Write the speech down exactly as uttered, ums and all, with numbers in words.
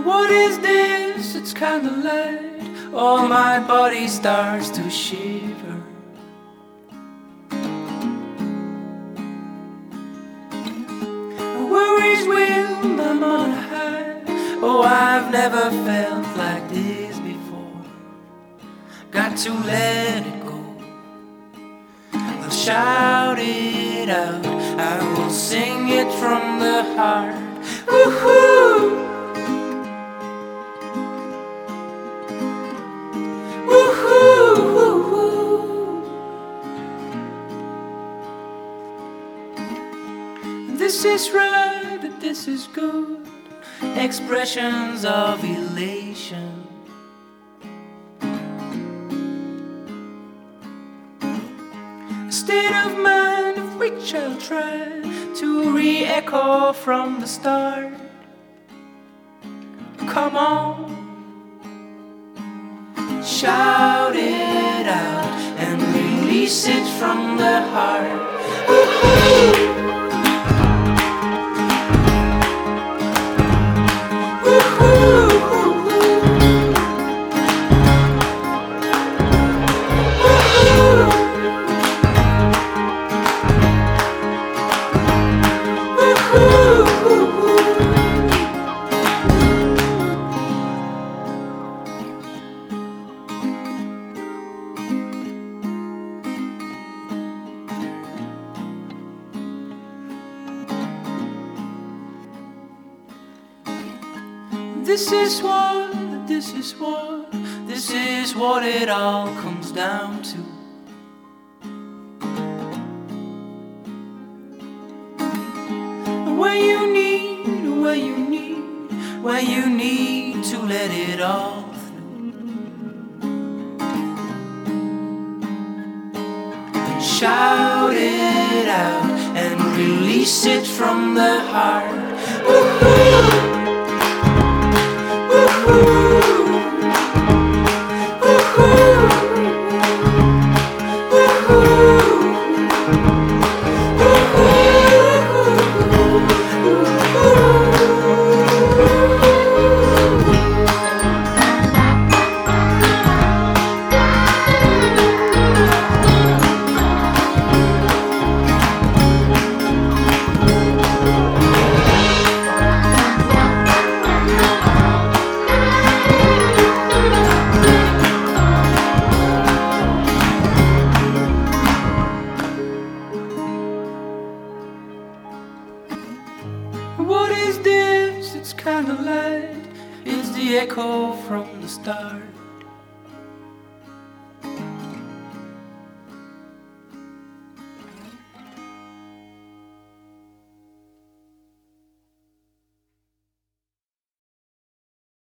What is this? It's kinda light. All my body starts to shiver. Worries will, I'm on a high. Oh, I've never felt like this before. Got to let it go. I'll shout it out. I will sing it from the heart. Woohoo! This is right, this is good. Expressions of elation. A state of mind of which I'll try to re-echo from the start. Come on, shout it out and release it from the heart. Woo-hoo! This is what, this is what, this is what it all comes down to. When you need, when you need, when you need to let it all through. Shout it out and release it from the heart. Woo-hoo! What is this? It's kinda light. It's the echo from the start.